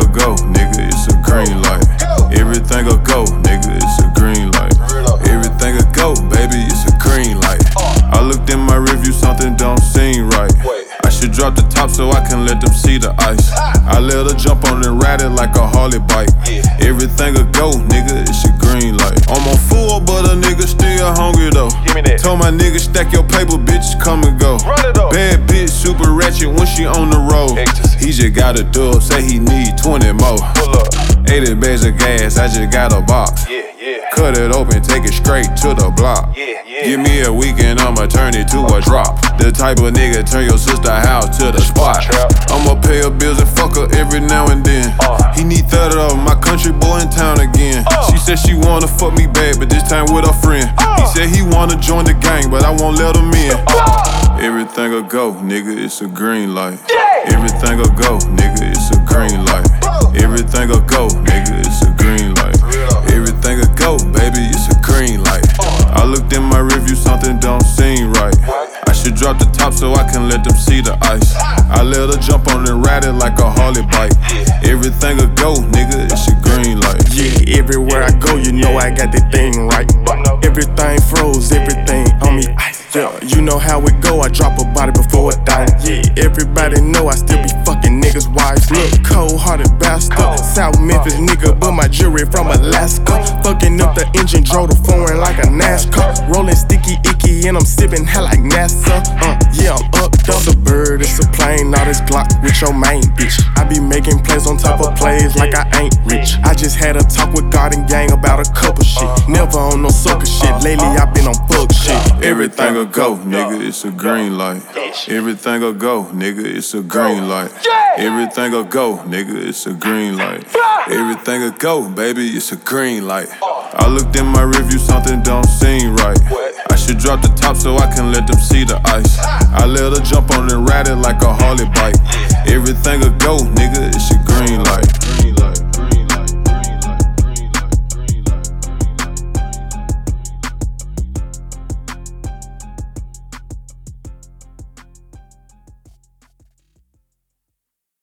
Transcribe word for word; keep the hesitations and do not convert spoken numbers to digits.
a go, nigga, it's a green light. Everything a go, nigga, it's a green light. Everything a go, baby, it's a green light. I looked in my review, something don't seem right. I should drop the top so I can let them see the ice. I let her jump on and ride it like a Harley bike. Everything a go, nigga, it's a green light. I'm on full, but a nigga still hungry though. Told my nigga stack your paper, bitch, come and go. Bad bitch, super ratchet when she on the road. He just got a dub, say he need twenty more. eighty bags of gas, I just got a box. Cut it open, take it straight to the block. Give me a weekend, I'ma turn it to a drop. The type of nigga turn your sister house to the spot. I'ma pay her bills and fuck her every now and then. He need thirty of my country boy in town again. She said she wanna fuck me bad, but this time with a friend. He said he wanna join the gang, but I won't let him in. Everything a go, nigga, it's a green light. Everything a go, nigga, it's a green light. Everything a go, nigga, it's a green light. Everything a go, baby, it's a green light. I looked in my review, something don't seem right. I should drop the top so I can let them see the ice. I let her jump on and ride it like a Harley bike. Everything a go, nigga, it's a green light. Yeah, everywhere I go, you know I got that thing right. Everything froze, everything on me ice. Yeah, you know how it go, I drop a body before it die. Yeah, everybody know I still be fucking niggas' wives. Look, cold-hearted bastard, South Memphis nigga, but my jewelry from Alaska. Fucking up the engine, drove the foreign like a NASCAR. Rolling sticky icky and I'm sipping hell like NASA. Uh, yeah, I'm up, it's a bird, it's a plane, all this Glock with your main bitch. I be making plays on top of plays like I ain't rich. I just had a talk with Garden Gang about a couple shit. Never on no sucker shit, lately I been on fuck shit. Everything a go, nigga, it's a green light. Everything a go, nigga, it's a green light. Everything a go, nigga, it's a green light. Everything a go, baby, it's a green light. I looked in my review, something don't seem right. I should drop the top so I can let them see the ice. I let her jump on and ride it like a Harley bike. Everything a go, nigga, it's a green light.